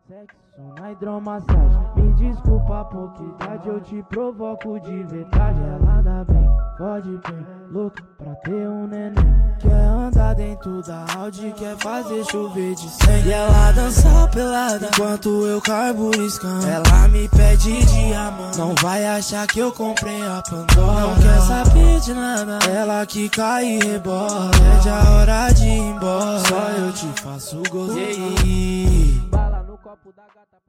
Sexo na hidromassagem. Me desculpa a pouca idade, eu te provoco de verdade. Ela dá bem, pode bem, louca pra ter um neném. Quer andar dentro da Audi, quer fazer chover de 100. E ela dança pelada enquanto eu carburiscando. Ela me pede diamante, não vai achar que eu comprei a Pandora. Não quer saber de nada, ela que cai e rebola. Pede a hora de ir embora, só eu te faço gostoso. Bala no copo da gata.